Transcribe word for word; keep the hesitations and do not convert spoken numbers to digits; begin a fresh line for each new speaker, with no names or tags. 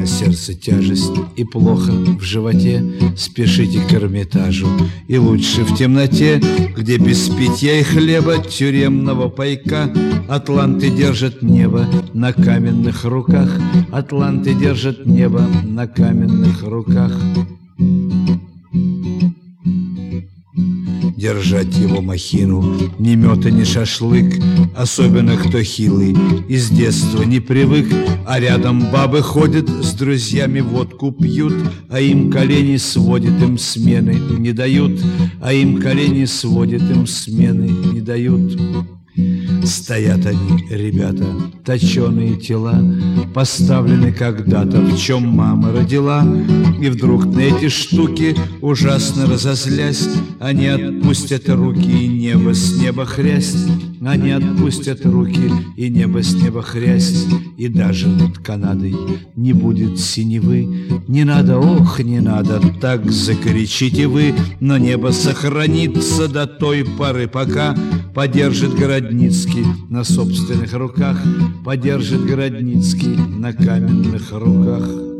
на сердце тяжесть и плохо в животе, спешите к Эрмитажу. И лучше в темноте, где без питья и хлеба, тюремного пайка, атланты держат небо на каменных руках, атланты держат небо на каменных руках. Держать его махину, ни мёта, ни шашлык, особенно кто хилый, из детства не привык. А рядом бабы ходят, с друзьями водку пьют, а им колени сводит, им смены не дают, а им колени сводит, им смены не дают. Стоят они, ребята, точеные тела, поставлены когда-то, в чем мама родила. И вдруг на эти штуки, ужасно разозлясь, они отпустят руки, и небо с неба хрясть. Они отпустят руки, и небо с неба хрясть. И даже над Канадой не будет синевы. Не надо, ох, не надо, так закричите вы, но небо сохранится до той поры, пока подержит Городницкий на собственных руках, подержит Городницкий на каменных руках.